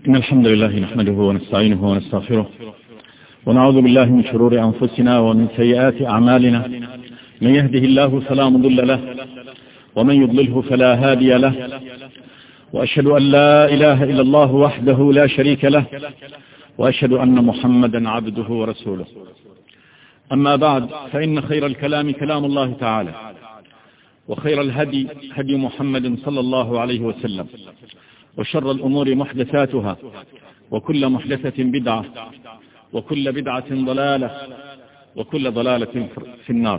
إن الحمد لله نحمده ونستعينه ونستغفره ونعوذ بالله من شرور أنفسنا ومن سيئات أعمالنا. من يهده الله فلا مضل له ومن يضلله فلا هادي له، وأشهد أن لا إله إلا الله وحده لا شريك له، وأشهد أن محمدا عبده ورسوله. أما بعد، فإن خير الكلام كلام الله تعالى، وخير الهدي هدي محمد صلى الله عليه وسلم، وشر الأمور محدثاتها، وكل محدثة بدعة، وكل بدعة ضلالة، وكل ضلالة في النار.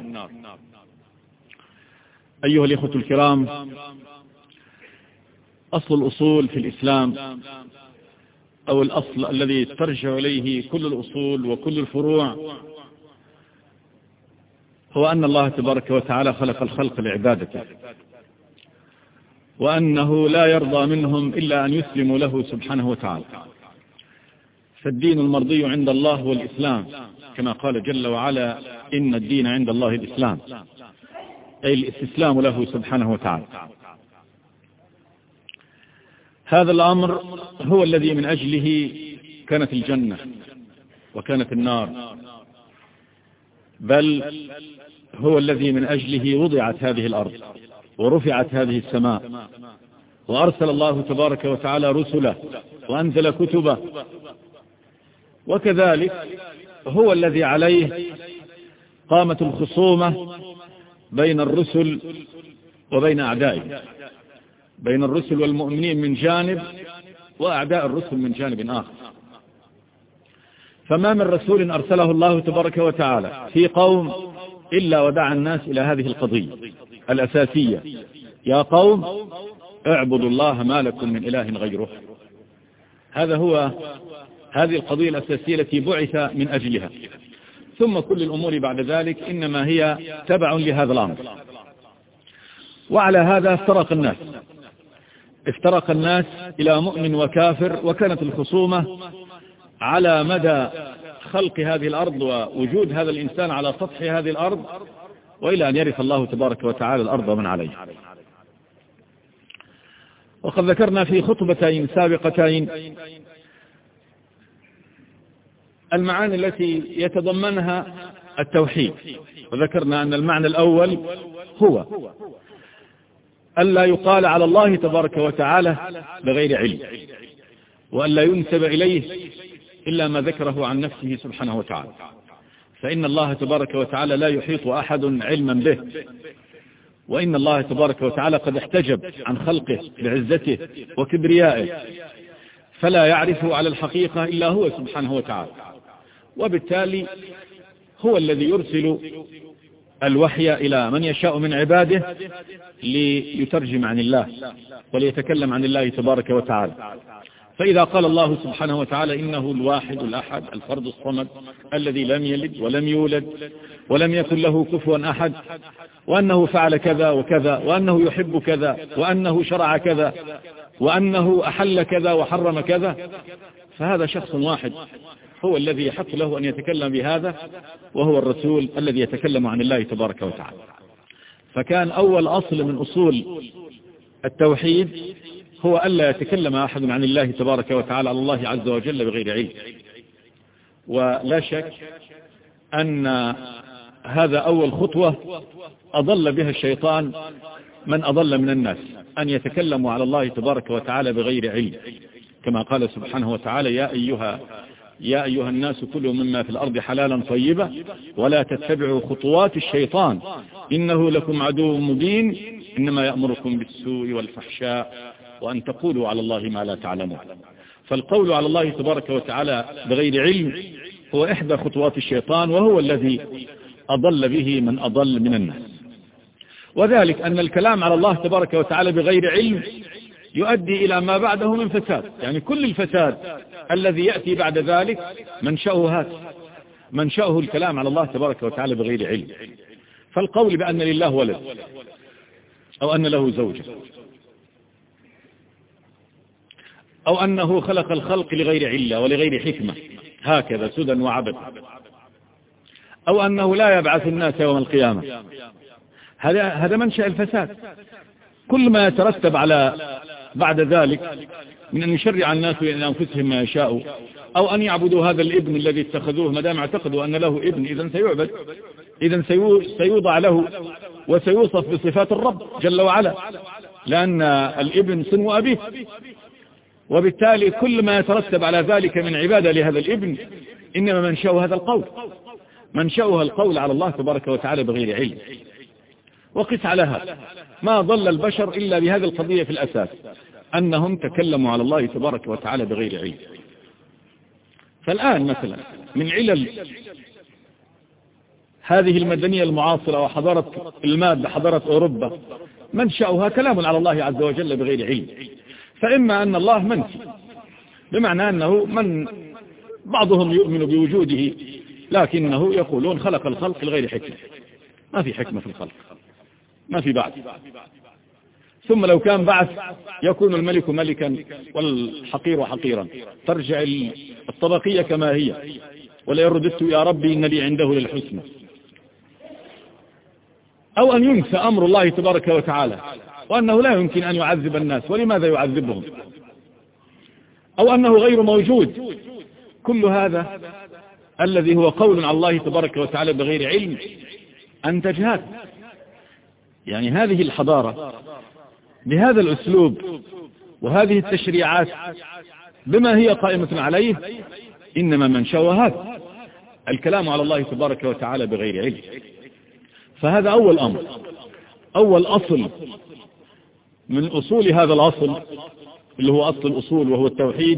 أيها الإخوة الكرام، أصل الأصول في الإسلام، أو الأصل الذي ترجع إليه كل الأصول وكل الفروع، هو أن الله تبارك وتعالى خلق الخلق لعبادته، وأنه لا يرضى منهم إلا أن يسلموا له سبحانه وتعالى. فالدين المرضي عند الله هو الإسلام، كما قال جل وعلا: إن الدين عند الله الإسلام، أي الاستسلام له سبحانه وتعالى. هذا الأمر هو الذي من أجله كانت الجنة وكانت النار، بل هو الذي من أجله وضعت هذه الأرض ورفعت هذه السماء، وأرسل الله تبارك وتعالى رسله وأنزل كتبه، وكذلك هو الذي عليه قامت الخصومة بين الرسل وبين أعدائه، بين الرسل والمؤمنين من جانب، وأعداء الرسل من جانب آخر. فما من رسول أرسله الله تبارك وتعالى في قوم إلا ودعا الناس إلى هذه القضية الأساسية: يا قوم اعبدوا الله ما لكم من إله غيره. هذه القضية الأساسية التي بعث من أجلها، ثم كل الأمور بعد ذلك إنما هي تبع لهذا الأمر. وعلى هذا افترق الناس إلى مؤمن وكافر، وكانت الخصومة على مدى خلق هذه الأرض ووجود هذا الإنسان على سطح هذه الأرض، وإلى أن يرث الله تبارك وتعالى الأرض ومن عليها. وقد ذكرنا في خطبتين سابقتين المعاني التي يتضمنها التوحيد، وذكرنا أن المعنى الأول هو ألا يقال على الله تبارك وتعالى بغير علم، وألا ينسب إليه إلا ما ذكره عن نفسه سبحانه وتعالى، فإن الله تبارك وتعالى لا يحيط أحد علما به، وإن الله تبارك وتعالى قد احتجب عن خلقه بعزته وكبريائه، فلا يعرف على الحقيقة إلا هو سبحانه وتعالى. وبالتالي هو الذي يرسل الوحي إلى من يشاء من عباده ليترجم عن الله وليتكلم عن الله تبارك وتعالى. فإذا قال الله سبحانه وتعالى إنه الواحد الأحد الفرد الصمد الذي لم يلد ولم يولد ولم يكن له كفوا أحد، وأنه فعل كذا وكذا، وأنه يحب كذا، وأنه شرع كذا، وأنه أحل كذا وحرم كذا، فهذا شخص واحد هو الذي يحق له أن يتكلم بهذا، وهو الرسول الذي يتكلم عن الله تبارك وتعالى. فكان أول أصل من أصول التوحيد هو ألا يتكلم أحد عن الله تبارك وتعالى على الله عز وجل بغير علم. ولا شك أن هذا أول خطوة أضل بها الشيطان من أضل من الناس، أن يتكلموا على الله تبارك وتعالى بغير علم، كما قال سبحانه وتعالى: يا أيها الناس كلوا مما في الأرض حلالا طيبا ولا تتبعوا خطوات الشيطان إنه لكم عدو مبين إنما يأمركم بالسوء والفحشاء وأن تقولوا على الله ما لا تعلمون. فالقول على الله تبارك وتعالى بغير علم هو إحدى خطوات الشيطان، وهو الذي أضل به من أضل من الناس. وذلك أن الكلام على الله تبارك وتعالى بغير علم يؤدي إلى ما بعده من فساد، يعني كل الفساد الذي يأتي بعد ذلك منشأه الكلام على الله تبارك وتعالى بغير علم. فالقول بأن لله ولد أو أن له زوجة أو أنه خلق الخلق لغير علة ولغير حكمة هكذا سدى وعبث، أو أنه لا يبعث الناس يوم القيامة، هذا منشأ الفساد. كل ما يترتب على بعد ذلك من أن يشرع الناس لأنفسهم ما يشاءوا، أو أن يعبدوا هذا الابن الذي اتخذوه ما دام اعتقدوا أن له ابن إذن سيعبد، إذن سيوضع له وسيوصف بصفات الرب جل وعلا، لأن الابن صنو أبيه، وبالتالي كل ما يترتب على ذلك من عبادة لهذا الابن إنما منشأه هذا القول، منشأها القول على الله تبارك وتعالى بغير علم. وقس على هذا ما ضل البشر إلا بهذه القضية في الأساس، أنهم تكلموا على الله تبارك وتعالى بغير علم. فالآن مثلا من علل هذه المدنية المعاصرة وحضارة المادة حضارة أوروبا منشأها كلام على الله عز وجل بغير علم. فإما أن الله منفي بمعنى أنه بعضهم يؤمن بوجوده لكنه يقولون خلق الخلق لغير حكمة، ما في حكمة في الخلق، ما في بعث، ثم لو كان بعث يكون الملك ملكا والحقير حقيرا، ترجع الطبقية كما هي، ولئن رددت يا ربي إن لي عنده للحسنى. أو أن ينسى أمر الله تبارك وتعالى وأنه لا يمكن أن يعذب الناس، ولماذا يعذبهم؟ أو أنه غير موجود. كل هذا الذي هو قول على الله تبارك وتعالى بغير علم أنتج هذا. يعني هذه الحضارة بهذا الأسلوب وهذه التشريعات بما هي قائمة عليه إنما منشأها هذا الكلام على الله تبارك وتعالى بغير علم. فهذا أول أمر، أول أصل من أصول هذا الأصل اللي هو أصل الأصول وهو التوحيد،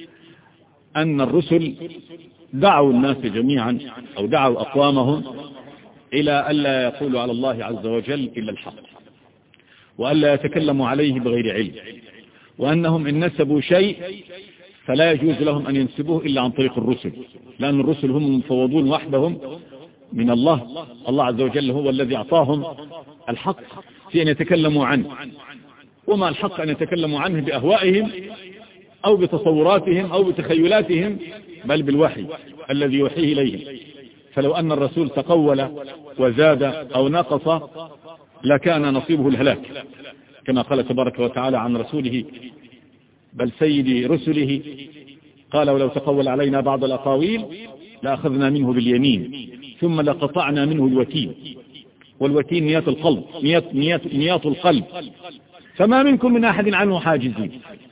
أن الرسل دعوا الناس جميعا أو دعوا أقوامهم إلى ألا يقولوا على الله عز وجل إلا الحق، وألا يتكلموا عليه بغير علم، وأنهم إن نسبوا شيء فلا يجوز لهم أن ينسبوه إلا عن طريق الرسل، لأن الرسل هم المفوضون وحدهم من الله. الله عز وجل هو الذي أعطاهم الحق في أن يتكلموا عنه، وما الحق أن يتكلموا عنه بأهوائهم أو بتصوراتهم أو بتخيلاتهم، بل بالوحي الذي يوحيه إليهم. فلو أن الرسول تقول وزاد أو نقص لكان نصيبه الهلاك، كما قال تبارك وتعالى عن رسوله بل سيد رسله قال ولو تقول علينا بعض الأقاويل لأخذنا منه باليمين ثم لقطعنا منه الوتين. والوتين نيات القلب، نيات القلب، فما منكم من أحد عنه حاجزين.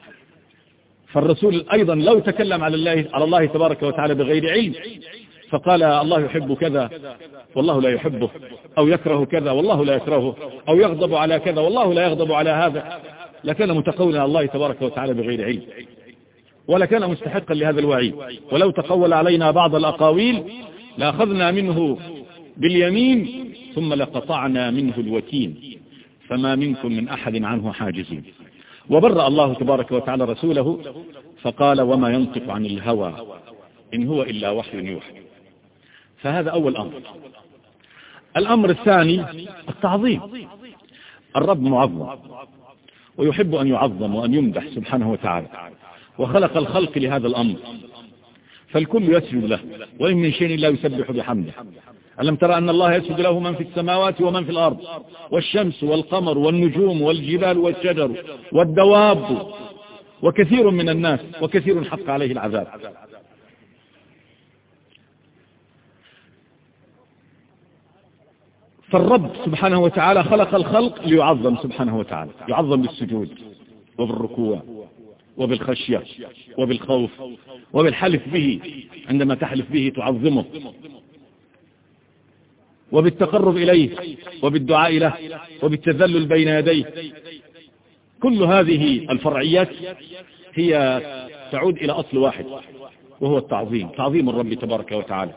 فالرسول أيضا لو تكلم على الله تبارك وتعالى بغير علم فقال الله يحب كذا والله لا يحبه، أو يكره كذا والله لا يكرهه، أو يغضب على كذا والله لا يغضب على هذا، لكان متقولا على الله تبارك وتعالى بغير علم، ولكان مستحقا لهذا الوعيد. ولو تقول علينا بعض الأقاويل لأخذنا منه باليمين ثم لقطعنا منه الوتين فما منكم من أحد عنه حاجزين. وبرأ الله تبارك وتعالى رسوله فقال وما ينطق عن الهوى إن هو إلا وحي يوحى. فهذا أول أمر. الأمر الثاني التعظيم. الرب معظم ويحب أن يعظم وأن يمدح سبحانه وتعالى، وخلق الخلق لهذا الأمر، فالكل يسجد له وإن من شيء لا يسبح بحمده. ألم ترى أن الله يسجد له من في السماوات ومن في الأرض، والشمس والقمر والنجوم والجبال والشجر والدواب وكثير من الناس وكثير حق عليه العذاب. فالرب سبحانه وتعالى خلق الخلق ليعظم سبحانه وتعالى، يعظم بالسجود وبالركوع وبالخشية وبالخوف وبالحلف به، عندما تحلف به تعظمه، وبالتقرب إليه وبالدعاء له وبالتذلل بين يديه. كل هذه الفرعيات هي تعود إلى أصل واحد وهو التعظيم، تعظيم الرب تبارك وتعالى.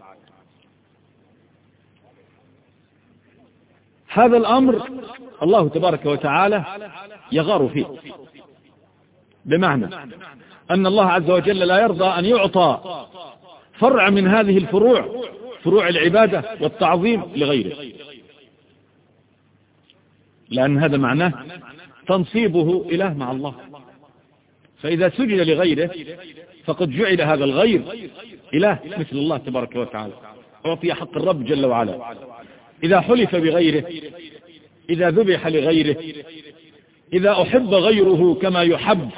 هذا الأمر الله تبارك وتعالى يغار فيه، بمعنى أن الله عز وجل لا يرضى أن يعطى فرع من هذه الفروع، فروع العبادة والتعظيم، لغيره، لأن هذا معناه تنصيبه إله مع الله. فإذا سجد لغيره فقد جعل هذا الغير إله مثل الله تبارك وتعالى، أعطي حق الرب جل وعلا. إذا حلف بغيره، إذا ذبح لغيره، إذا أحب غيره كما يحب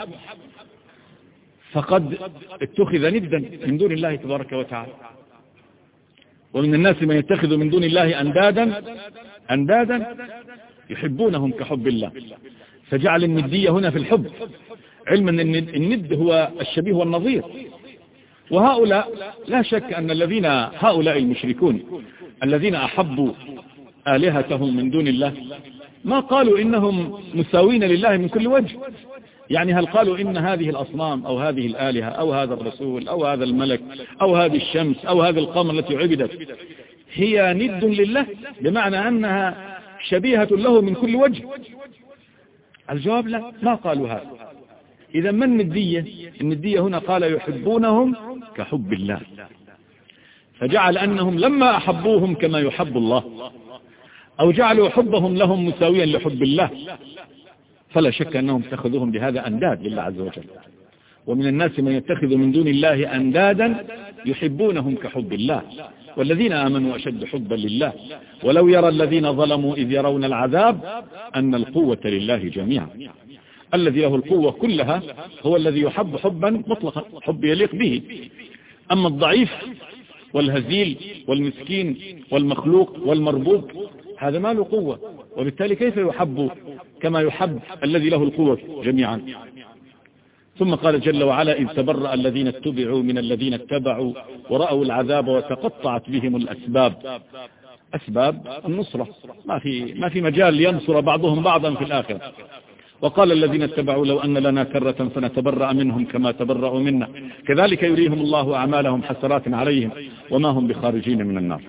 فقد اتخذ ندا من دون الله تبارك وتعالى. ومن الناس من يتخذ من دون الله أندادا يحبونهم كحب الله، فجعل الندية هنا في الحب، علما أن الند هو الشبيه والنظير. وهؤلاء لا شك أن هؤلاء المشركون الذين أحبوا آلهتهم من دون الله ما قالوا إنهم مساوين لله من كل وجه. يعني هل قالوا إن هذه الأصنام أو هذه الآلهة أو هذا الرسول أو هذا الملك أو هذه الشمس أو هذه القمر التي عبدت هي ند لله بمعنى أنها شبيهة له من كل وجه؟ الجواب لا، ما قالوا هذا. إذا ما الندية؟ الندية هنا قال يحبونهم كحب الله، فجعل أنهم لما أحبوهم كما يحب الله أو جعلوا حبهم لهم مساويا لحب الله، فلا شك أنهم اتخذوهم بهذا أنداد لله عز وجل. ومن الناس من يتخذ من دون الله أندادا يحبونهم كحب الله، والذين آمنوا أشد حبا لله ولو يرى الذين ظلموا إذ يرون العذاب أن القوة لله جميعا. الذي له القوة كلها هو الذي يحب حبا مطلقا، حب يليق به. أما الضعيف والهزيل والمسكين والمخلوق والمربوب هذا ما له قوة، وبالتالي كيف يحب كما يحب الذي له القوة جميعا؟ ثم قال جل وعلا إذ تبرأ الذين اتبعوا من الذين اتبعوا ورأوا العذاب وتقطعت بهم الأسباب. أسباب النصرة، ما في مجال ينصر بعضهم بعضا في الآخرة. وقال الذين اتبعوا لو أن لنا كرة فنتبرأ منهم كما تبرأوا منا كذلك يريهم الله أعمالهم حسرات عليهم وما هم بخارجين من النار.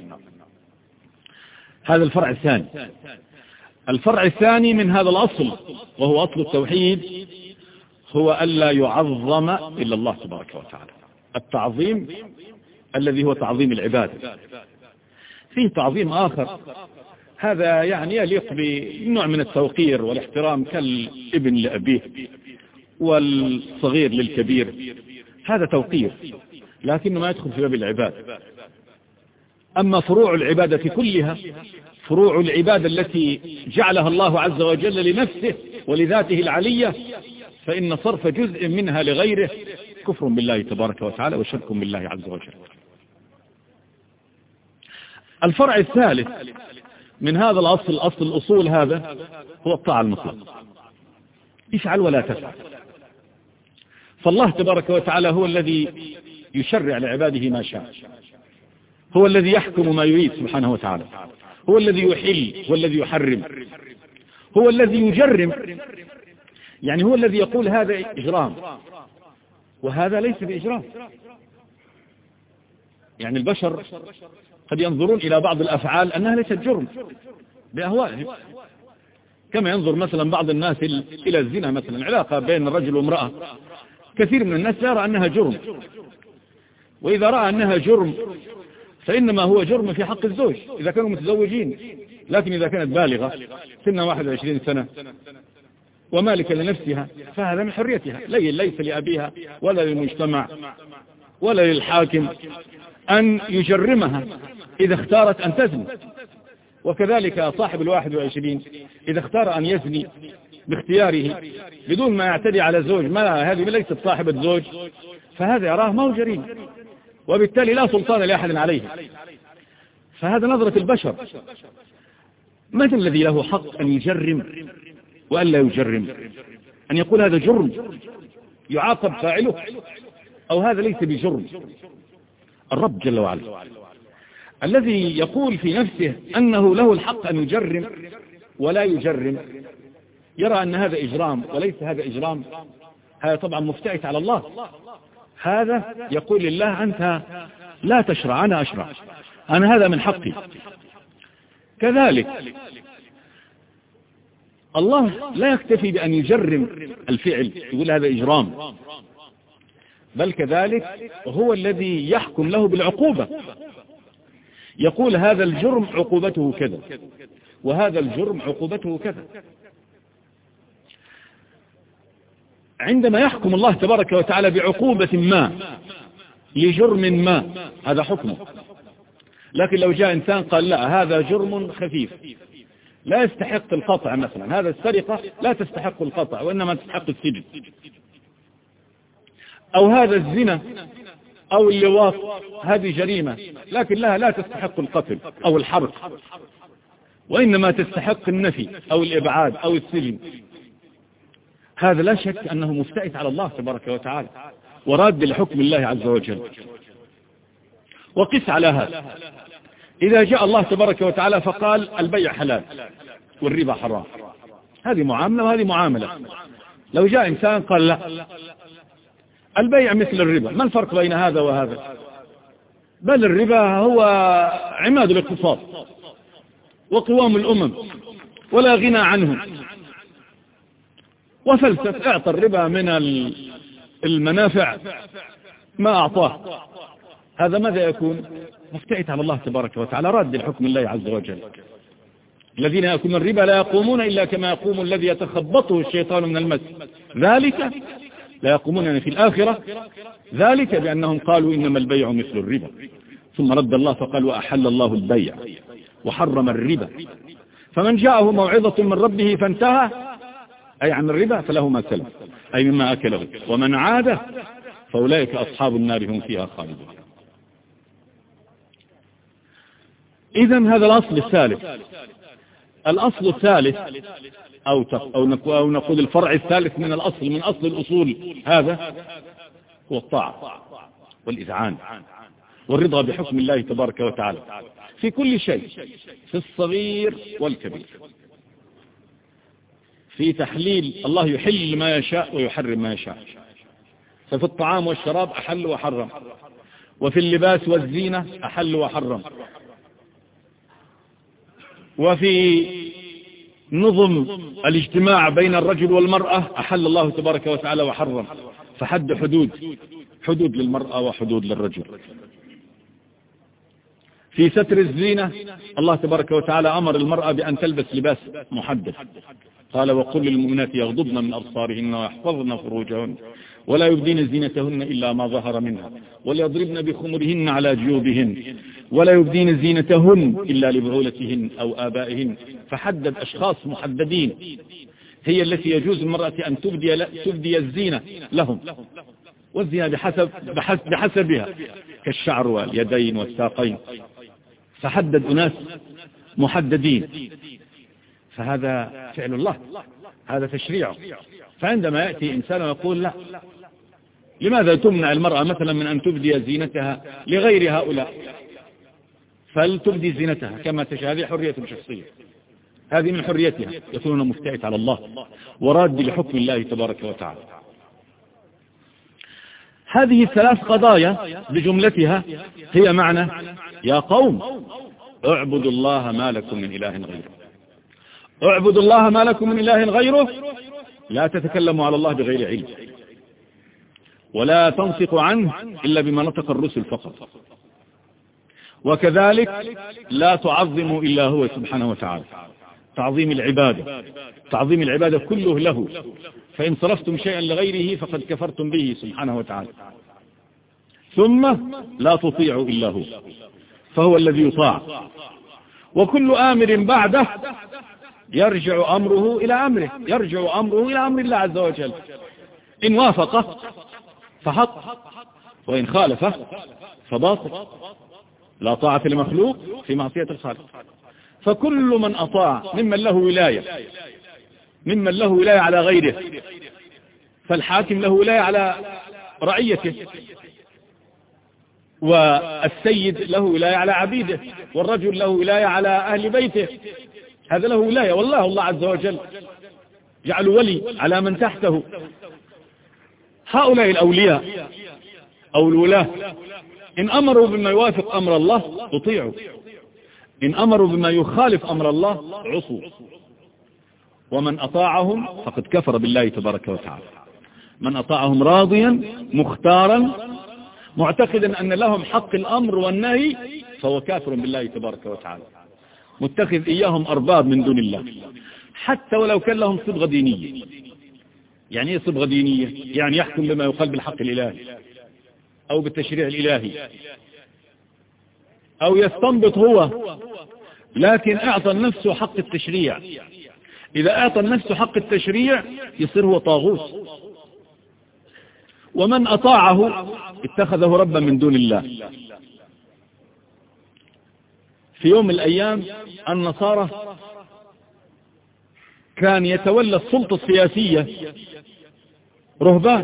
هذا الفرع الثاني. الفرع الثاني من هذا الأصل وهو أصل التوحيد هو ألا يعظم إلا الله تبارك وتعالى. التعظيم الذي هو تعظيم العبادة. فيه تعظيم آخر هذا يعني يليق بنوع من التوقير والاحترام كالابن لأبيه والصغير للكبير، هذا توقير لكنه ما يدخل في باب العبادة. أما فروع العبادة كلها، فروع العبادة التي جعلها الله عز وجل لنفسه ولذاته العلية، فإن صرف جزء منها لغيره كفر بالله تبارك وتعالى وشرك بالله عز وجل. الفرع الثالث من هذا الأصول هذا هو الطاعة المطلقة. افعل ولا تفعل. فالله تبارك وتعالى هو الذي يشرع لعباده ما شاء، هو الذي يحكم ما يريد سبحانه وتعالى، هو الذي يحل والذي يحرم، هو الذي يجرم، يعني هو الذي يقول هذا إجرام وهذا ليس بإجرام. يعني البشر قد ينظرون إلى بعض الأفعال أنها ليست جرم بأهوائهم، كما ينظر مثلا بعض الناس إلى الزنا مثلا، علاقة بين الرجل وامرأة، كثير من الناس يرى أنها جرم، وإذا رأى أنها جرم فإنما هو جرم في حق الزوج إذا كانوا متزوجين، لكن إذا كانت بالغة سنها 21 سنة ومالكة لنفسها فهذا من حريتها، ليس لأبيها ولا للمجتمع ولا للحاكم أن يجرمها إذا اختارت أن تزني. وكذلك صاحب 21 إذا اختار أن يزني باختياره بدون ما يعتدي على زوج، ما هذه ليست صاحبة زوج، فهذا يراه ما هو جريمة، وبالتالي لا سلطان لأحد عليه. فهذا نظرة البشر. من الذي له حق أن يجرم وأن لا يجرم؟ أن يقول هذا جرم يعاقب فاعله أو هذا ليس بجرم؟ الرب جل وعلا الذي يقول في نفسه أنه له الحق أن يجرم ولا يجرم، يرى أن هذا إجرام وليس هذا إجرام، هذا طبعا مفتئت على الله. هذا يقول لله أنت لا تشرع أنا أشرع، أنا هذا من حقي. كذلك الله لا يكتفي بأن يجرم الفعل يقول هذا إجرام، بل كذلك هو الذي يحكم له بالعقوبة، يقول هذا الجرم عقوبته كذا وهذا الجرم عقوبته كذا. عندما يحكم الله تبارك وتعالى بعقوبة ما لجرم ما هذا حكمه، لكن لو جاء إنسان قال لا هذا جرم خفيف لا يستحق القطع مثلا، هذا السرقة لا تستحق القطع وإنما تستحق السجن. أو هذا الزنا أو اللواط هذه جريمة لكن لها لا تستحق القتل أو الحرق، وإنما تستحق النفي أو الإبعاد أو السجن. هذا لا شك أنه مفتئت على الله تبارك وتعالى وراد لحكم الله عز وجل. وقس على هذا إذا جاء الله تبارك وتعالى فقال البيع حلال والربا حرام، هذه معاملة وهذه معاملة. لو جاء إنسان قال لا البيع مثل الربا، ما الفرق بين هذا وهذا؟ بل الربا هو عماد الاقتصاد وقوام الأمم ولا غنى عنه، وفلسف اعطى الربا من المنافع ما أعطاه. هذا ماذا يكون؟ مفتئت على الله تبارك وتعالى راد لحكم الله عز وجل. الذين يأكلون الربا لا يقومون إلا كما يقوم الذي يتخبطه الشيطان من المس، ذلك لا يقومون في الآخرة، ذلك بأنهم قالوا إنما البيع مثل الربا. ثم رد الله فقال وأحل الله البيع وحرم الربا، فمن جاءه موعظة من ربه فانتهى أي عن الربا فله ما سلف أي مما أكله، ومن عاد فأولئك أصحاب النار هم فيها خالدون. إذن هذا الأصل الثالث. الأصل الثالث أو نقول الفرع الثالث من الأصل من أصل الأصول هذا هو الطاعة والإذعان والرضا بحكم الله تبارك وتعالى في كل شيء، في الصغير والكبير. في تحليل الله يحل ما يشاء ويحرم ما يشاء، ففي الطعام والشراب أحل وحرم، وفي اللباس والزينة أحل وحرم، وفي نظم الاجتماع بين الرجل والمرأة أحل الله تبارك وتعالى وحرم، فحد حدود للمرأة وحدود للرجل. في ستر الزينة الله تبارك وتعالى أمر المرأة بأن تلبس لباس محدد، قال وقل للمؤمنات يغضضن من أبصارهن ويحفظن فروجهن ولا يبدين زينتهن إلا ما ظهر منها وليضربن بخمرهن على جيوبهن ولا يبدين زينتهن إلا لبعولتهن أو آبائهن. فحدد أشخاص محددين هي التي يجوز المرأة أن تبدي الزينة لهم، والزينة بحسبها كالشعر واليدين والساقين، فحدد أناس محددين، فهذا فعل الله، هذا تشريعه. فعندما يأتي إنسان ويقول لا، لماذا تمنع المرأة مثلا من أن تبدي زينتها لغير هؤلاء؟ فلتبدي زينتها كما تشاء، هذه حرية شخصية، هذه من حريتها، يكونون مفتئت على الله وراد لحكم الله تبارك وتعالى. هذه الثلاث قضايا بجملتها هي معنى يا قوم اعبدوا الله ما لكم من إله غيره. اعبدوا الله ما لكم من إله غيره، لا تتكلموا على الله بغير علم، ولا تنطقوا عنه إلا بما نطق الرسل فقط، وكذلك لا تعظموا إلا هو سبحانه وتعالى، تعظيم العبادة كله له، فإن صرفتم شيئا لغيره فقد كفرتم به سبحانه وتعالى. ثم لا تطيعوا إلا هو، فهو الذي يطاع، وكل آمر بعده يرجع أمره إلى أمر الله عز وجل، إن وافقه فحق وإن خالفه فباطل. لا طاعة لمخلوق في معصية الخالق. فكل من أطاع ممن له ولاية على غيره، فالحاكم له ولاية على رعيته، والسيد له ولاية على عبيده، والرجل له ولاية على أهل بيته، هذا له ولاية. والله الله عز وجل جعل ولي على من تحته. هؤلاء الأولياء أو الولاة إن أمروا بما يوافق أمر الله اطيعوا، إن أمروا بما يخالف أمر الله عصوا، ومن أطاعهم فقد كفر بالله تبارك وتعالى. من أطاعهم راضيا مختارا معتقدا أن لهم حق الأمر والنهي فهو كافر بالله تبارك وتعالى، متخذ إياهم أرباب من دون الله، حتى ولو كان لهم صبغة دينية. يعني ايه صبغة دينية؟ يعني يحكم بما يقال بالحق الإلهي أو بالتشريع الإلهي، أو يستنبط هو لكن أعطى نفسه حق التشريع. إذا أعطى نفسه حق التشريع يصير هو طاغوت. ومن أطاعه اتخذه ربا من دون الله. في يوم من الأيام النصارى كان يتولى السلطة السياسية رهبان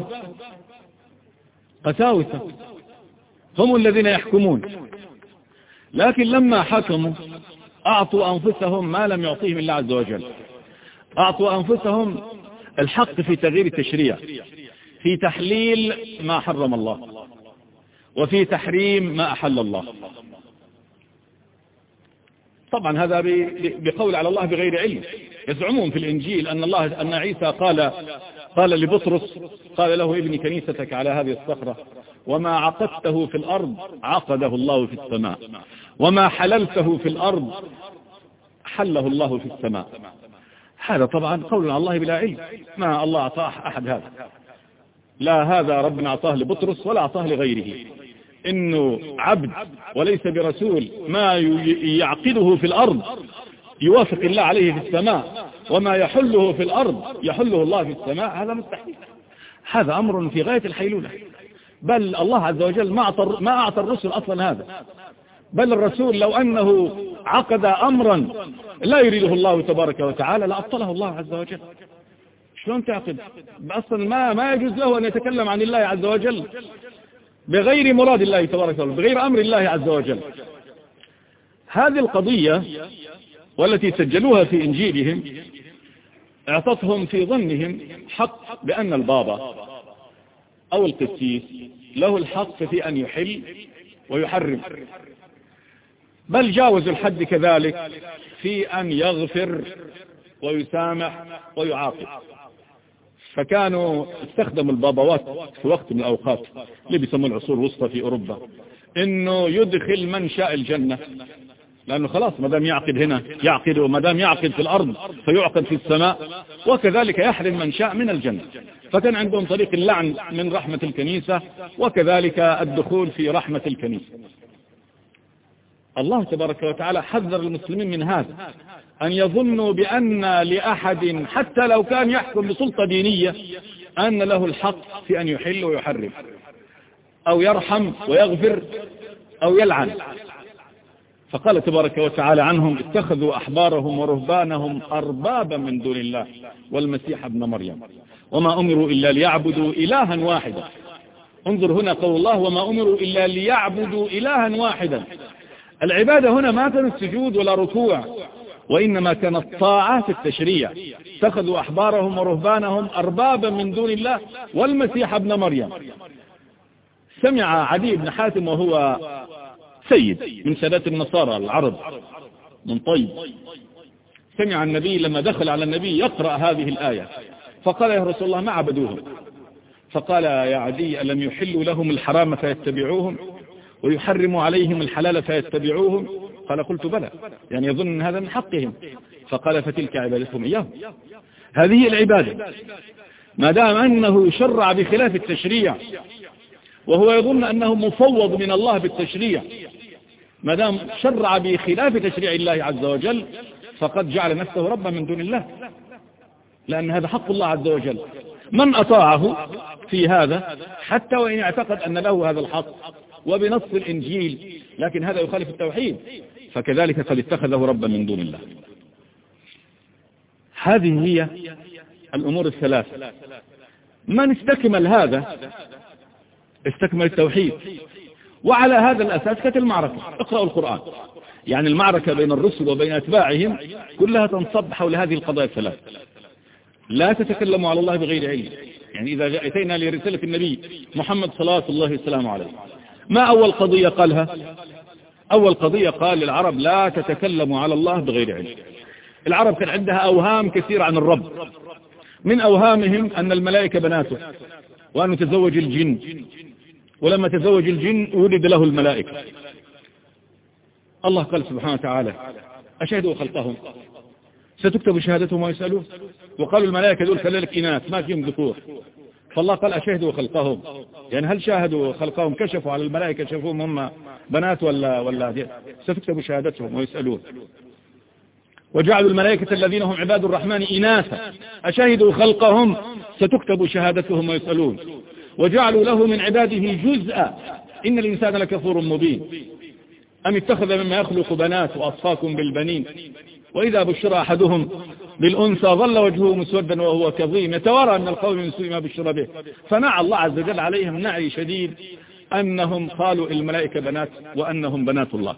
قساوسة، هم الذين يحكمون، لكن لما حكموا أعطوا أنفسهم ما لم يعطيهم الله عز وجل. أعطوا أنفسهم الحق في تغيير التشريع، في تحليل ما حرم الله، وفي تحريم ما أحل الله. طبعا هذا بقول على الله بغير علم. يزعمون في الإنجيل أن عيسى قال لبطرس، قال له ابني كنيستك على هذه الصخرة، وما عقدته في الأرض عقده الله في السماء، وما حللته في الأرض حله الله في السماء. هذا طبعا قول على الله بلا علم، ما الله أعطاه أحد هذا، لا هذا ربنا أعطاه لبطرس ولا أعطاه لغيره، إنه عبد وليس برسول. ما يعقده في الأرض يوافق الله عليه في السماء، وما يحله في الأرض يحله الله في السماء، هذا مستحيل. هذا أمر في غاية الحيلولة. بل الله عز وجل ما أعطى الرسل أصلا هذا. بل الرسول لو أنه عقد أمرا لا يريده الله تبارك وتعالى لأبطله الله عز وجل. شلون تعقد؟ أصلا ما يجوز له أن يتكلم عن الله عز وجل بغير مراد الله تبارك وتعالى، بغير أمر الله عز وجل. هذه القضية والتي سجلوها في إنجيلهم اعطتهم في ظنهم حق بأن البابا أو القسيس له الحق في أن يحل ويحرم، بل جاوزوا الحد كذلك في أن يغفر ويسامح ويعاقب. فكانوا استخدموا البابوات في وقت من الأوقات اللي بيسموه العصور الوسطى في أوروبا، إنه يدخل من شاء الجنة، لأنه خلاص ما دام يعقد هنا يعقد، وما دام يعقد في الأرض فيعقد في السماء، وكذلك يحرم من شاء من الجنة. فكان عندهم طريق اللعن من رحمة الكنيسة، وكذلك الدخول في رحمة الكنيسة. الله تبارك وتعالى حذر المسلمين من هذا، أن يظنوا بأن لأحد حتى لو كان يحكم بسلطة دينية أن له الحق في أن يحل ويحرم، أو يرحم ويغفر أو يلعن. فقال تبارك وتعالى عنهم: اتخذوا أحبارهم ورهبانهم أربابا من دون الله والمسيح ابن مريم وما أمروا إلا ليعبدوا إلها واحدا. انظر هنا قول الله: وما أمروا إلا ليعبدوا إلها واحدا. العبادة هنا ما كانت سجود ولا ركوع، وإنما كانت طاعة في التشريع. اتخذوا أحبارهم ورهبانهم أربابا من دون الله والمسيح ابن مريم. سمع عدي بن حاتم وهو سيد من سادات النصارى العرب من طيب، سمع النبي لما دخل على النبي يقرأ هذه الآية، فقال: يا رسول الله ما عبدوهم. فقال: يا عدي ألم يحلوا لهم الحرام فيتبعوهم ويحرموا عليهم الحلال فيتبعوهم؟ قال: قلت بلى، يعني يظن أن هذا من حقهم. فقال: فتلك عبادتهم إياهم. هذه العبادة ما دام أنه شرع بخلاف التشريع وهو يظن أنه مفوض من الله بالتشريع، ما دام شرع بخلاف تشريع الله عز وجل فقد جعل نفسه ربا من دون الله، لأن هذا حق الله عز وجل. من أطاعه في هذا حتى وإن اعتقد أن له هذا الحق وبنص الإنجيل، لكن هذا يخالف التوحيد، فكذلك قد اتخذه ربا من دون الله. هذه هي الأمور الثلاث. من استكمل هذا استكمل التوحيد. وعلى هذا الأساس كانت المعركة. اقرأوا القرآن، يعني المعركة بين الرسل وبين أتباعهم كلها تنصب حول هذه القضايا الثلاث. لا تتكلموا على الله بغير علم. يعني إذا أتينا لرسالة النبي محمد صلى الله عليه وسلم عليه، ما أول قضية قالها؟ أول قضية قال للعرب: لا تتكلموا على الله بغير علم. العرب كان عندها أوهام كثيرة عن الرب، من أوهامهم أن الملائكة بناته، وأنه تزوج الجن، ولما تزوج الجن ولد له الملائكة. الله قال سبحانه وتعالى: أشهدوا خلقهم ستكتب شهادتهم ويسألون. وقالوا الملائكة دول كذلك إناث ما فيهم ذكور، فالله قال: أشهدوا خلقهم، يعني هل شاهدوا خلقهم؟ كشفوا على الملائكة شافوهم هم بنات ولا ستكتب شهادتهم ويسألون. وجعلوا الملائكة الذين هم عباد الرحمن إناثا أشهدوا خلقهم ستكتب شهادتهم ويسألون. وجعلوا له من عباده جزءا إن الإنسان لكفور مبين. أم اتخذ مما يخلق بنات وأصفاكم بالبنين وإذا بشر أحدهم بالأنثى ظل وجهه مسودا وهو كظيم يتوارى من القوم من سوء ما بشر به. فنعى الله عز وجل عليهم نعي شديد أنهم قالوا الملائكة بنات وأنهم بنات الله،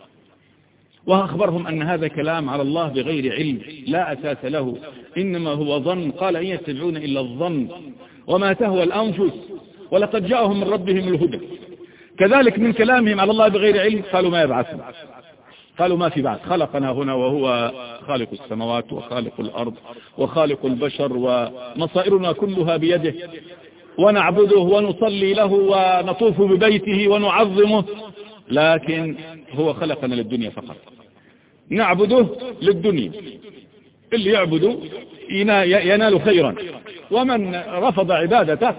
وأخبرهم أن هذا كلام على الله بغير علم لا أساس له، إنما هو ظن. قال إن يتبعون إلا الظن وما تهوى الأنفس ولقد جاءهم من ربهم الهدى. كذلك من كلامهم على الله بغير علم قالوا ما يبعثون، قالوا ما في بعث، خلقنا هنا وهو خالق السماوات وخالق الأرض وخالق البشر ومصائرنا كلها بيده ونعبده ونصلي له ونطوف ببيته ونعظمه، لكن هو خلقنا للدنيا فقط، نعبده للدنيا، اللي يعبده ينال خيرا، ومن رفض عبادته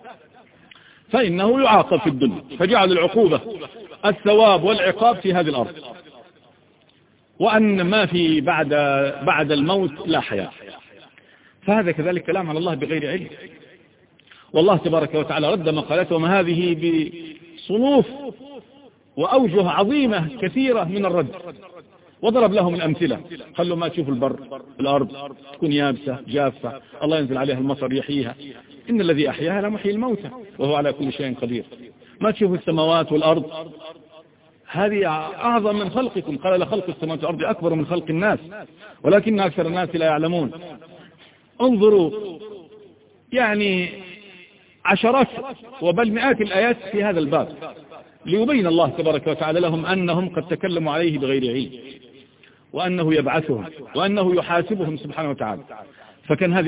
فإنه يعاقب في الدنيا. فجعل العقوبة الثواب والعقاب في هذه الأرض، وأن ما في بعد الموت لا حياة. فهذا كذلك كلام على الله بغير علم. والله تبارك وتعالى رد مقالته وما هذه بصنوف وأوجه عظيمة كثيرة من الرد، وضرب لهم الأمثلة. قال له ما تشوف الأرض تكون يابسة جافة الله ينزل عليها المطر يحييها، إن الذي أحياها لمحيي الموتى وهو على كل شيء قدير. ما تشوف السماوات والأرض هذه أعظم من خلقكم، قال لخلق السماوات والأرض أكبر من خلق الناس ولكن أكثر الناس لا يعلمون. انظروا يعني عشرات وبل مئات الآيات في هذا الباب ليبين الله تبارك وتعالى لهم أنهم قد تكلموا عليه بغير علم، وأنه يبعثهم وأنه يحاسبهم سبحانه وتعالى. فكان هذه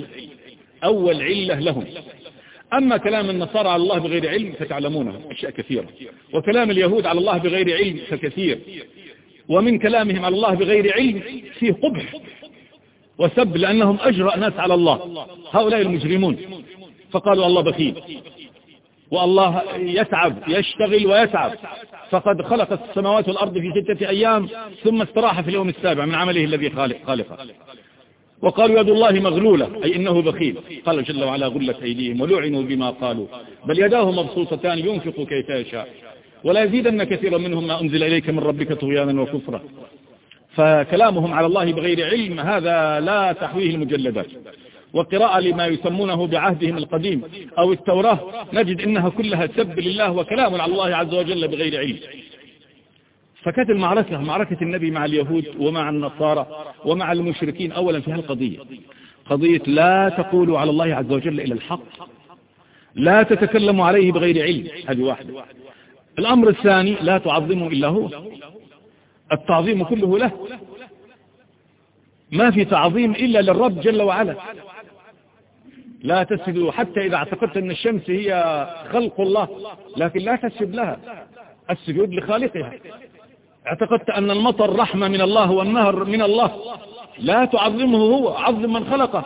أول علة لهم. أما كلام النصارى على الله بغير علم فتعلمونه أشياء كثيرة، وكلام اليهود على الله بغير علم فكثير، ومن كلامهم على الله بغير علم فيه قبح وسب، لأنهم أجرأ ناس على الله هؤلاء المجرمون. فقالوا الله بخيل، والله يتعب يشتغل ويتعب، فقد خلق السماوات والأرض في 6 أيام ثم استراح في اليوم السابع من عمله الذي خالقه. وقالوا يد الله مغلولة أي إنه بخيل، قال جل وعلا غلت أيديهم ولعنوا بما قالوا بل يداه مبسوطتان ينفق كيف يشاء ولا يزيدن كثيرا منهم ما أنزل إليك من ربك طغيانا وكفرا. فكلامهم على الله بغير علم هذا لا تحويه المجلدات. وقراءة لما يسمونه بعهدهم القديم أو التوراة نجد إنها كلها سب لله وكلام على الله عز وجل بغير علم. فكانت معركة النبي مع اليهود ومع النصارى ومع المشركين أولا في هالقضية، قضية لا تقولوا على الله عز وجل إلا الحق، لا تتكلموا عليه بغير علم، هذه واحدة. الأمر الثاني لا تعظموا إلا هو، التعظيم كله له، ما في تعظيم إلا للرب جل وعلا. لا تسجدوا حتى إذا اعتقدت أن الشمس هي خلق الله لكن لا تسجد لها، السجود لخالقها. اعتقدت أن المطر رحمة من الله والنهر من الله لا تعظمه هو، عظم من خلقه.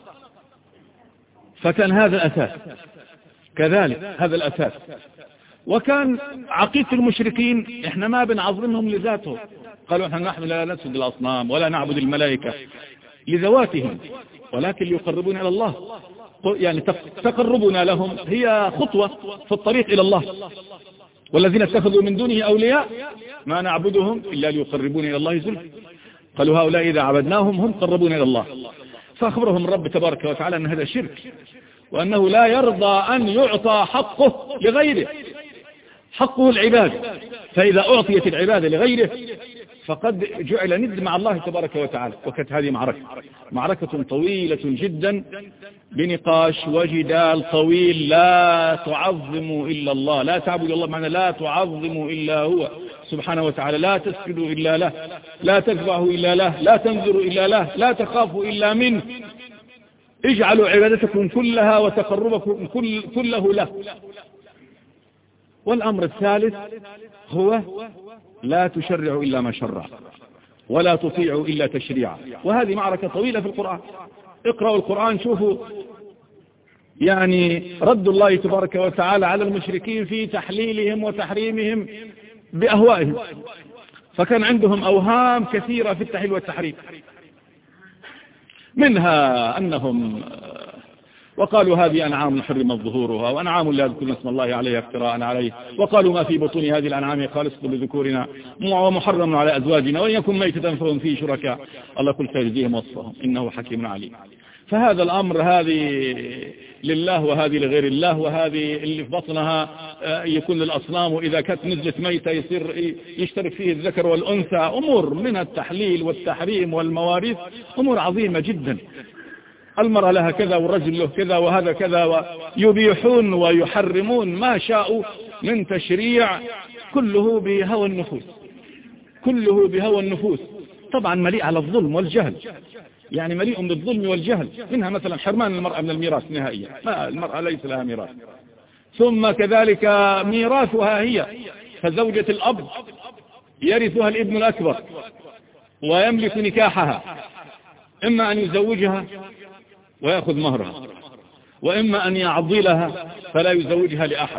فكان هذا الأساس، كذلك هذا الأساس. وكان عقيدة المشركين احنا ما بنعظمهم لذاتهم، قالوا نحن لا نسجد الأصنام ولا نعبد الملائكة لذواتهم ولكن ليقربون إلى الله، يعني تقربنا لهم هي خطوة في الطريق إلى الله. والذين اتخذوا من دونه أولياء ما نعبدهم إلا ليقربون إلى الله زلفى، قالوا هؤلاء إذا عبدناهم هم قربون إلى الله. فأخبرهم الرب تبارك وتعالى أن هذا شرك، وأنه لا يرضى أن يعطى حقه لغيره، حقه العباد، فإذا أعطيت العبادة لغيره فقد جعل ند مع الله تبارك وتعالى. وكانت هذه معركة طويلة جدا بنقاش وجدال طويل. لا تعظموا إلا الله، لا تعبدوا الله معنى لا تعظموا إلا هو سبحانه وتعالى، لا تسجدوا إلا له، لا تذبحوا إلا له، لا تنذروا إلا له، لا تخافوا إلا منه، اجعلوا عبادتكم كلها وتقربكم كله له. والأمر الثالث هو لا تشرعوا إلا ما شرع ولا تطيعوا إلا تشريعا. وهذه معركة طويلة في القرآن. اقرأوا القرآن شوفوا يعني رد الله تبارك وتعالى على المشركين في تحليلهم وتحريمهم بأهوائهم. فكان عندهم أوهام كثيرة في التحليل والتحريم، منها أنهم وقالوا هذه أنعام حرمت ظهورها وأنعام لا يذكرون اسم الله عليها افتراء عليه، وقالوا ما في بطون هذه الأنعام خالصة لذكورنا ومحرم على أزواجنا وإن يكن ميتة فهم فيه شركاء، الله كل سيجزيهم وصفهم إنه حكيم عليم. فهذا الأمر هذه لله وهذه لغير الله، وهذه اللي في بطنها يكون للأصنام، وإذا كانت نزلت ميتة يصير يشترك فيه الذكر والأنثى، أمور من التحليل والتحريم والمواريث أمور عظيمة جدا. المرأة لها كذا والرجل له كذا وهذا كذا، ويبيحون ويحرمون ما شاءوا من تشريع، كله بهوى النفوس، كله بهوى النفوس، طبعا مليء على الظلم والجهل، يعني مليء بالظلم والجهل. منها مثلا حرمان المرأة من الميراث نهائيا، ما المرأة ليس لها ميراث، ثم كذلك ميراثها هي، فزوجة الأب يرثها الابن الأكبر ويملك نكاحها، إما أن يزوجها ويأخذ مهرها، وإما أن يعضلها فلا يزوجها لأحد،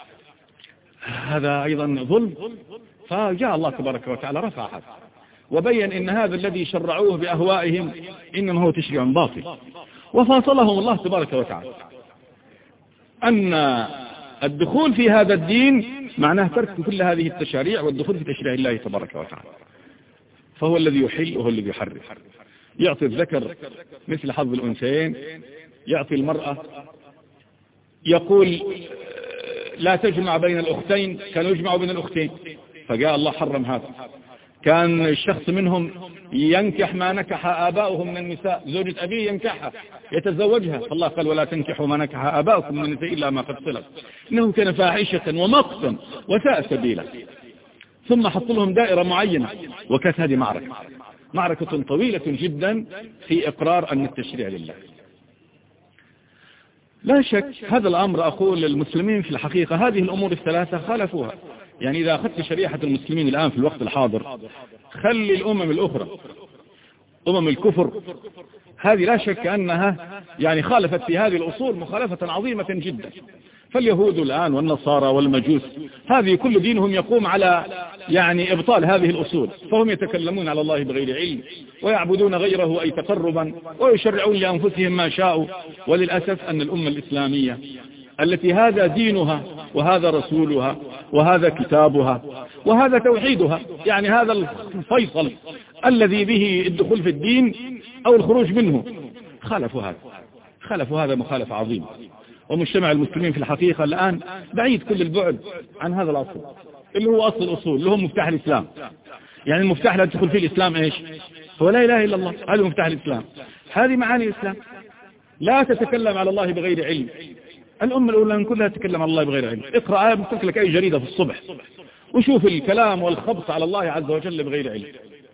هذا أيضا ظلم. فجاء الله تبارك وتعالى رفع هذا وبين إن هذا الذي شرعوه بأهوائهم إنما هو تشريع باطل، وفاصلهم الله تبارك وتعالى أن الدخول في هذا الدين معناه ترك كل هذه التشاريع والدخول في تشريع الله تبارك وتعالى. فهو الذي يحل وهو الذي يحرم، يعطي الذكر مثل حظ الأنثيين، يعطي المرأة، يقول لا تجمع بين الأختين، كانوا يجمعوا بين الأختين فجاء الله حرم هذا. كان الشخص منهم ينكح ما نكح آباؤهم من النساء، زوجة أبيه ينكحها يتزوجها، فالله قال ولا تنكحوا ما نكح آباؤكم من النساء إلا ما قد سلف، إنه كان فاحشة ومقتا وساء سبيلا. ثم حط لهم دائرة معينة، وكانت هذه معركة طويلة جدا في إقرار أن التشريع لله. لا شك هذا الأمر أقول للمسلمين في الحقيقة هذه الأمور الثلاثة خالفوها. يعني إذا أخذت شريحة المسلمين الآن في الوقت الحاضر، خلي الأمم الأخرى أمم الكفر، هذه لا شك أنها يعني خالفت في هذه الأصول مخالفة عظيمة جدا. فاليهود الآن والنصارى والمجوس هذه كل دينهم يقوم على يعني إبطال هذه الأصول، فهم يتكلمون على الله بغير علم ويعبدون غيره أي تقربا ويشرعون لأنفسهم ما شاءوا. وللأسف أن الأمة الإسلامية التي هذا دينها وهذا رسولها وهذا كتابها وهذا توحيدها، يعني هذا الفيصل الذي به الدخول في الدين أو الخروج منه، خالفوا هذا مخالفة عظيمة. ومجتمع المسلمين في الحقيقة الآن بعيد كل البعد عن هذا الأصل اللي هو أصل الأصول، اللي هو مفتاح الإسلام. يعني المفتاح لا تدخل فيه الإسلام إيش؟ هو لا إله إلا الله، هذا مفتاح الإسلام، هذه معاني الإسلام. لا تتكلم على الله بغير علم. الأمة الأولى كلها تتكلم على الله بغير علم. اقرأ آية بتمسك لك أي جريدة في الصبح وشوف الكلام والخبط على الله عز وجل بغير علم،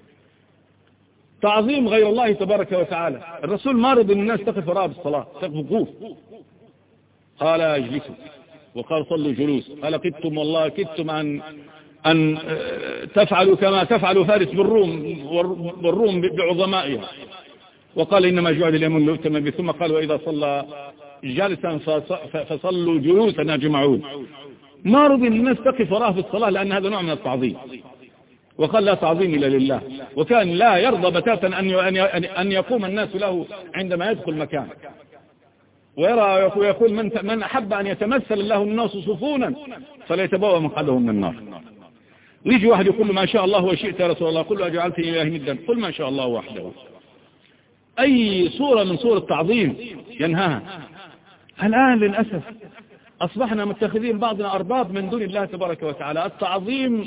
تعظيم غير الله تبارك وتعالى. الرسول ما رضي الناس تقف وراء بالصلاة، تقف وقوف، قال اجلسوا، وقال صلوا جلوس، قال كدتم والله كدتم أن تفعلوا كما تفعلوا فارس بالروم بعظمائها، وقال إنما جعل اليمين ليؤتم به، ثم قال وإذا صلى جالسا فصلوا جلوسا يجمعون. ما رضي الناس تقف وراءه في الصلاة لأن هذا نوع من التعظيم، وقال لا تعظيم إلا لله. وكان لا يرضى بتاتا أن يقوم الناس له عندما يدخل مكان، ويرى ويقول من أحب أن يتمثل له الناس صفونا فليتبوأ مقعده من النار. ويجي واحد يقول ما شاء الله وشئت يا رسول الله، قل أجعلتني إله ندا، قل ما شاء الله وحده. أي صورة من صور التعظيم ينهاها. الآن للأسف أصبحنا متخذين بعضنا أرباب من دون الله تبارك وتعالى. التعظيم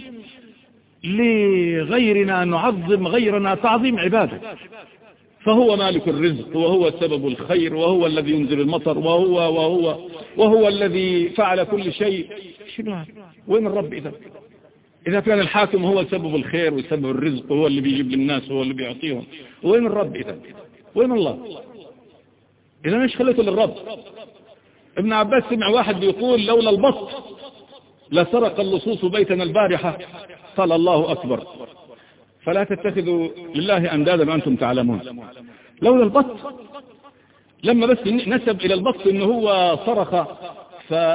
لغيرنا، نعظم غيرنا، تعظيم عبادة، فهو مالك الرزق وهو سبب الخير وهو الذي ينزل المطر وهو الذي فعل كل شيء. شنو هذا؟ وين الرب إذا كان الحاكم هو سبب الخير وسبب الرزق وهو اللي بيجيب للناس وهو اللي بيعطيهم، وين الرب وين الله؟ إذا مش خليته للرب. ابن عباس سمع واحد بيقول لولا البسط لسرق اللصوص بيتنا البارحة، قال الله أكبر. فلا تتخذوا لله أندادا وأنتم تعلمون. لولا البسط، لما بس نسب إلى البسط إنه هو صرخ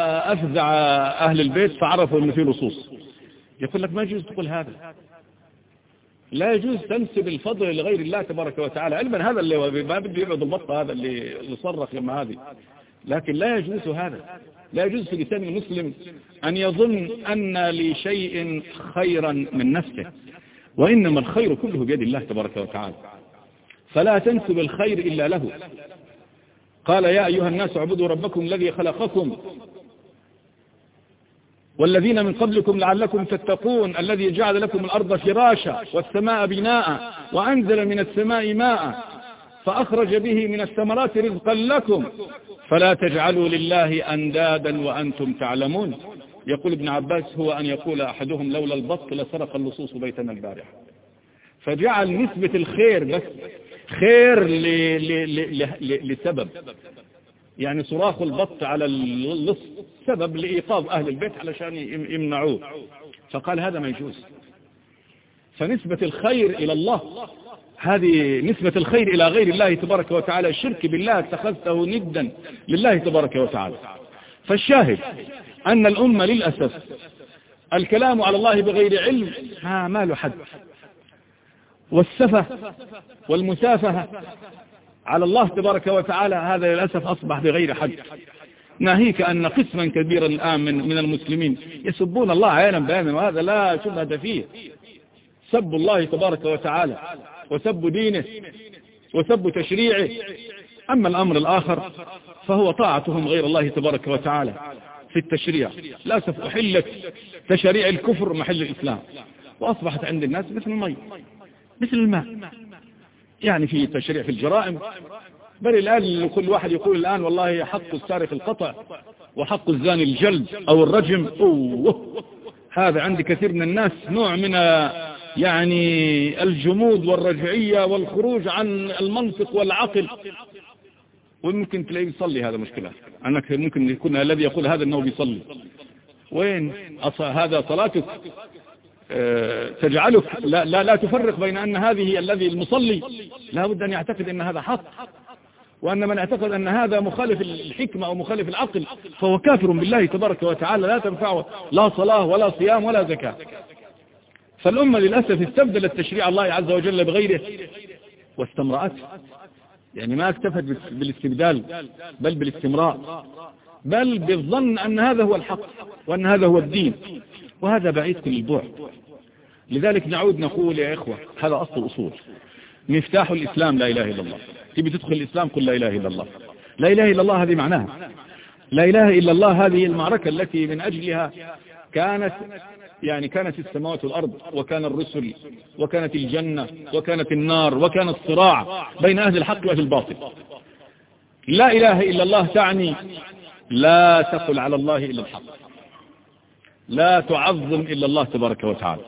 فأفزع أهل البيت فعرفوا إنه فيه لصوص. يقول لك ما يجوز تقول هذا، لا يجوز تنسب الفضل لغير الله تبارك وتعالى. علما هذا اللي ما بده يبعد البطة، هذا اللي صرخ لما هذه، لكن لا يجوز هذا. لا يجوز في لسان المسلم أن يظن أن لشيء خيرا من نفسه، وإنما الخير كله بيد الله تبارك وتعالى، فلا تنسب الخير إلا له. قال يا أيها الناس اعبدوا ربكم الذي خلقكم والذين من قبلكم لعلكم تتقون الذي جعل لكم الأرض فراشا والسماء بناء وأنزل من السماء ماء فأخرج به من الثمرات رزقا لكم فلا تجعلوا لله أندادا وأنتم تعلمون. يقول ابن عباس هو أن يقول أحدهم لولا البط لسرق اللصوص بيتنا البارحة. فجعل نسبة الخير بس خير لسبب، يعني صراخ البط على اللص سبب لإيقاظ أهل البيت علشان يمنعوه، فقال هذا ما يجوز. فنسبة الخير إلى الله هذه نسبة الخير إلى غير الله تبارك وتعالى الشرك بالله، اتخذته ندا لله تبارك وتعالى. فالشاهد أن الأمة للأسف الكلام على الله بغير علم ما له حد، والسفة والمسافهة على الله تبارك وتعالى هذا للأسف أصبح بغير حد. ناهيك أن قسما كبيرا الآن من المسلمين يسبون الله عيانا بيانا، وهذا لا شبهة فيه، سب الله تبارك وتعالى وسب دينه وسب تشريعه. أما الأمر الآخر فهو طاعتهم غير الله تبارك وتعالى في التشريع. لا أحلت تشريع الكفر محل الإسلام، وأصبحت عند الناس مثل الماء مثل الماء، يعني في تشريع في الجرائم. بل الآن كل واحد يقول الآن والله حق السارق القطع وحق الزاني الجلد أو الرجم. هذا عند كثير من الناس نوع من يعني الجمود والرجعية والخروج عن المنطق والعقل. وممكن تلاقيه يصلي، هذا مشكلة أنك ممكن يكون الذي يقول هذا أنه بيصلي. وين هذا صلاتك تجعلك لا تفرق بين أن هذه الذي المصلي لا بد أن يعتقد أن هذا حق، وأن من اعتقد أن هذا مخالف الحكمة أو مخالف العقل فهو كافر بالله تبارك وتعالى، لا تنفعه لا صلاة ولا صيام ولا زكاة. فالأمة للأسف استبدلت تشريع الله عز وجل بغيره واستمرأت، يعني ما اكتفت بالاستبدال بل بالاستمراء، بل بالظن أن هذا هو الحق وأن هذا هو الدين، وهذا بعيد كل البعد. لذلك نعود نقول يا إخوة هذا أصل الأصول، مفتاح الإسلام لا إله إلا الله. تبي تدخل الإسلام قل لا إله إلا الله. لا إله إلا الله هذه معناها لا إله إلا الله، هذه المعركة التي من أجلها كانت السماوات والأرض، وكان الرسل، وكانت الجنة، وكانت النار، وكان الصراع بين أهل الحق وأهل الباطل. لا إله إلا الله تعني لا تقل على الله إلا الحق، لا تعظم إلا الله تبارك وتعالى،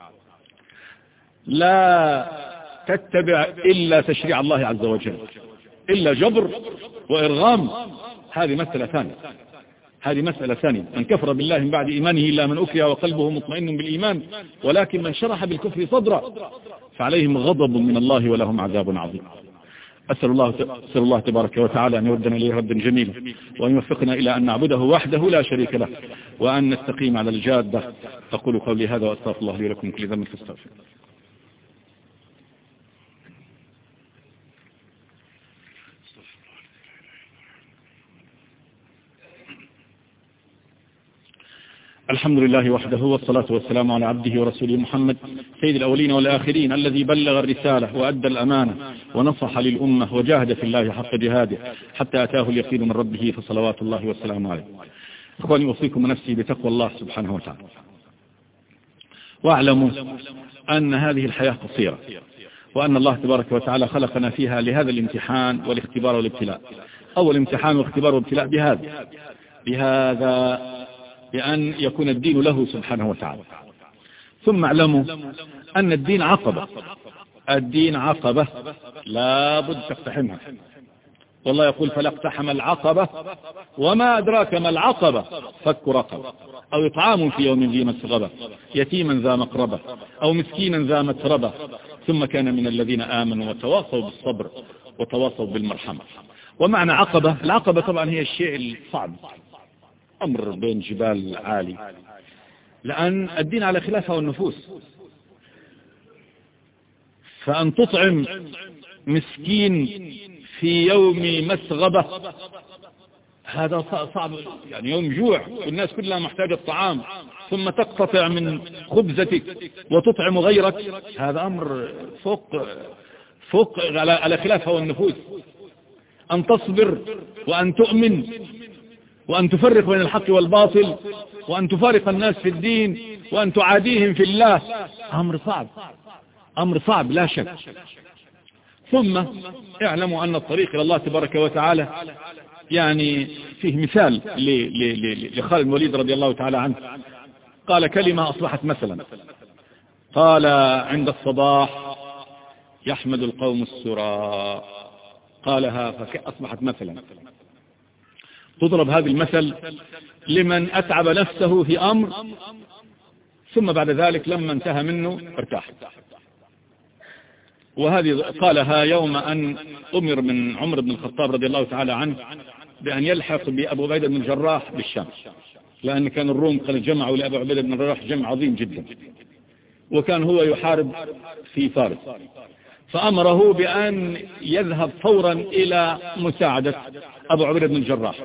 لا تتبع إلا تشريع الله عز وجل، إلا جبر وإرغام. هذه مسألة ثانية. من كفر بالله من بعد إيمانه إلا من أكره وقلبه مطمئن بالإيمان، ولكن من شرح بالكفر صدرا فعليهم غضب من الله ولهم عذاب عظيم. أسأل الله تبارك وتعالى أن يردنا إليه ردا جميلا، وأن يوفقنا إلى أن نعبده وحده لا شريك له، وأن نستقيم على الجادة. أقول قولي هذا وأستغفر الله لي ولكم كل ذنب فاستغفروه. الحمد لله وحده، والصلاة والسلام على عبده ورسوله محمد سيد الأولين والآخرين، الذي بلغ الرسالة وأدى الأمانة ونصح للأمة وجاهد في الله حق جهاده حتى أتاه اليقين من ربه، فصلوات الله والسلام عليه. إخواني أوصيكم ونفسي بتقوى الله سبحانه وتعالى، واعلموا أن هذه الحياة قصيرة، وأن الله تبارك وتعالى خلقنا فيها لهذا الامتحان والاختبار والابتلاء. أول امتحان واختبار وابتلاء بهذا بأن يكون الدين له سبحانه وتعالى. ثم اعلموا أن الدين عقبة لا بد تقتحمها. والله يقول فلا اقتحم العقبة وما أدراك ما العقبة فك رقبة أو إطعام في يوم ذي مسغبة يتيما ذا مقربة أو مسكينا ذا متربة ثم كان من الذين آمنوا وتواصوا بالصبر وتواصوا بالمرحمة. ومعنى عقبة، العقبة طبعا هي الشيء الصعب، أمر بين جبال عالي، لأن الدين على خلافه والنفوس. فأن تطعم مسكين في يوم مسغبة هذا صعب، يعني يوم جوع والناس كلها محتاجة الطعام، ثم تقتطع من خبزتك وتطعم غيرك، هذا أمر فوق على خلاف هوى النفوس. أن تصبر وأن تؤمن وأن تفرق بين الحق والباطل وأن تفارق الناس في الدين وأن تعاديهم في الله، أمر صعب لا شك. ثم اعلموا أن الطريق إلى الله تبارك وتعالى يعني فيه مثال لخالد بن الوليد رضي الله تعالى عنه، قال كلمة أصبحت مثلا، قال عند الصباح يحمد القوم السرى، قالها فأصبحت مثلا. تضرب هذه المثل لمن أتعب نفسه في أمر ثم بعد ذلك لما انتهى منه ارتاح. وهذه قالها يوم أن أمر من عمر بن الخطاب رضي الله تعالى عنه بأن يلحق بأبو عبيدة بن الجراح بالشام، لأن كان الروم قد جمعوا لأبو عبيدة بن الجراح جمع عظيم جدا، وكان هو يحارب في فارس، فأمره بأن يذهب فورا إلى مساعدة أبو عبيدة بن الجراح.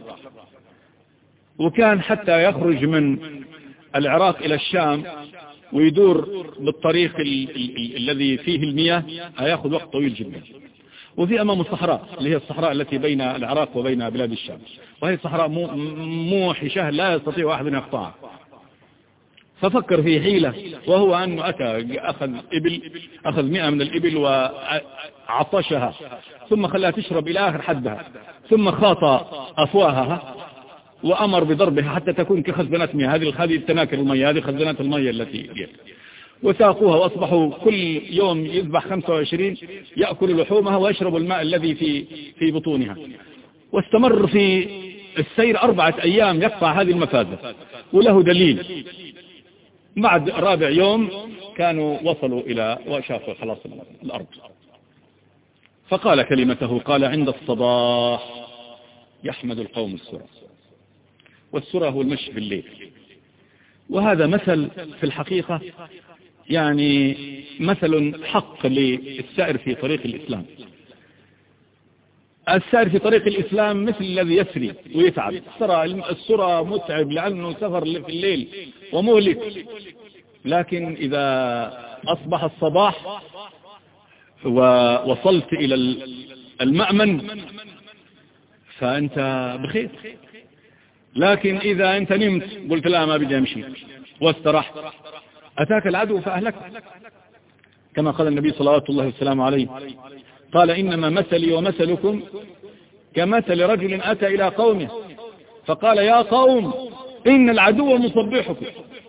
وكان حتى يخرج من العراق إلى الشام ويدور بالطريق الذي فيه المياه هياخذ وقت طويل جدا، وفي أمام الصحراء اللي هي الصحراء التي بين العراق وبين بلاد الشام، وهي الصحراء موحشة لا يستطيع أحد أن يقطعها. ففكر في حيلة، وهو أنه أخذ 100 من الإبل وعطشها ثم خلاها تشرب إلى آخر حدها، ثم خاط أفواهها وأمر بضربها حتى تكون كخزنات مياه، هذه التناكر المياه، هذه خزنات المياه التي وساقوها، وأصبحوا كل يوم يذبح 25 يأكل لحومها ويشرب الماء الذي في بطونها. واستمر في السير 4 أيام يقطع هذه المفازة، وله دليل. بعد رابع يوم كانوا وصلوا إلى وشافوا خلاص الأرض، فقال كلمته، قال عند الصباح يحمد القوم السرى، والسرى هو المشي في الليل. وهذا مثل في الحقيقة يعني مثل حق للسائر في طريق الإسلام. السائر في طريق الإسلام مثل الذي يسري ويتعب. السرى متعب لأنه سفر في الليل ومهلك، لكن إذا أصبح الصباح ووصلت إلى المأمن فأنت بخير. لكن إذا أنت نمت قلت لا ما بدي أمشي واسترحت أتاك العدو فأهلك، كما قال النبي صلوات الله والسلام عليه، قال إنما مثلي ومثلكم كمثل رجل أتى إلى قومه فقال يا قوم إن العدو مصبحكم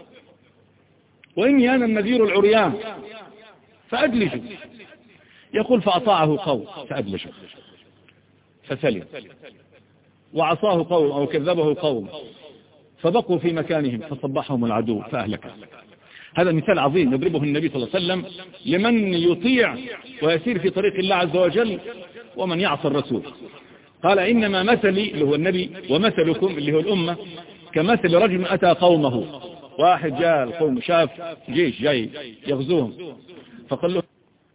وإني أنا النذير العريان فأدلجوا. يقول فأطاعه قوم فأدلجوا فسلم، وعصاه قوم أو كذبه قوم فبقوا في مكانهم فصبحهم العدو فأهلكه. هذا مثال عظيم يضربه النبي صلى الله عليه وسلم لمن يطيع ويسير في طريق الله عز وجل ومن يعصى الرسول. قال إنما مثلي اللي هو النبي ومثلكم اللي هو الأمة كمثل رجل أتى قومه. واحد جاء القوم شاف جيش جاي يغزوهم فقال له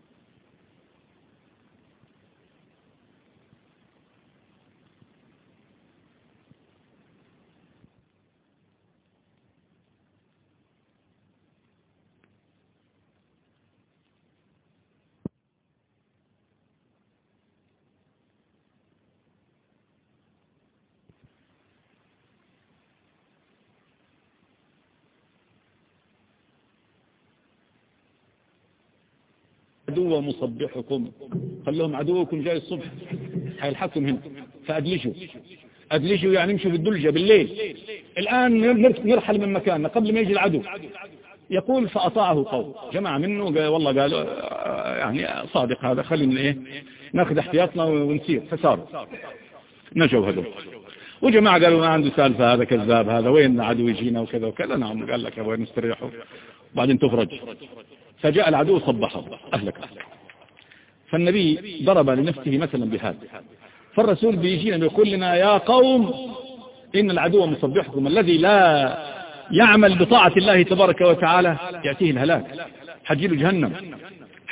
عدو مصبحكم، قال لهم عدوكم جاي الصبح هيلحقكم هنا فأدلجوا يعني امشوا في الدلجة بالليل. الآن نرحل من مكاننا قبل ما يجي العدو. يقول فأطاعه قوم جماعة منه والله قالوا يعني صادق هذا خلينا ناخذ احتياطنا ونسير، فساروا نجوا هذول. وجماعة قالوا ما عنده سالفة هذا كذاب، هذا وين عدو يجينا وكذا وكذا. نعم قال لك وين نستريحوا بعدين تفرج. فجاء العدو صبحه أهلك. فالنبي ضرب لنفسه مثلا بهذا. فالرسول بيجينا بيقول لنا يا قوم إن العدو مصبحكم، الذي لا يعمل بطاعة الله تبارك وتعالى يأتيه الهلاك، حجيله جهنم،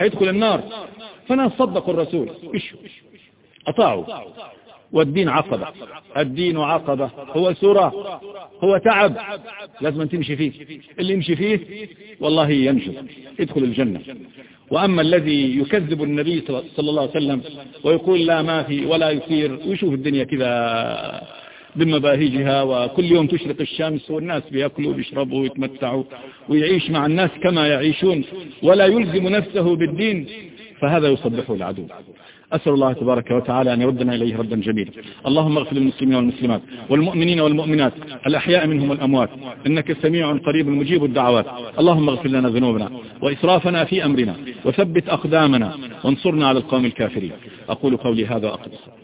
حيدخل النار. فناس صدقوا الرسول، أطاعوا. والدين عقبة، الدين عقبة، هو سورة، هو تعب لازم تمشي فيه. اللي يمشي فيه والله ينجو يدخل الجنة. وأما الذي يكذب النبي صلى الله عليه وسلم ويقول لا ما في ولا يثير، ويشوف الدنيا كذا بمباهجها، وكل يوم تشرق الشمس والناس بيأكلوا ويشربوا ويتمتعوا ويعيش مع الناس كما يعيشون ولا يلزم نفسه بالدين، فهذا يصبحه العدو. أسأل الله تبارك وتعالى أن يردنا إليه ردا جميلا. اللهم اغفر للمسلمين والمسلمات والمؤمنين والمؤمنات الأحياء منهم والأموات، إنك سميع قريب مجيب الدعوات. اللهم اغفر لنا ذنوبنا وإسرافنا في أمرنا، وثبت أقدامنا، وانصرنا على القوم الكافرين. أقول قولي هذا وأقول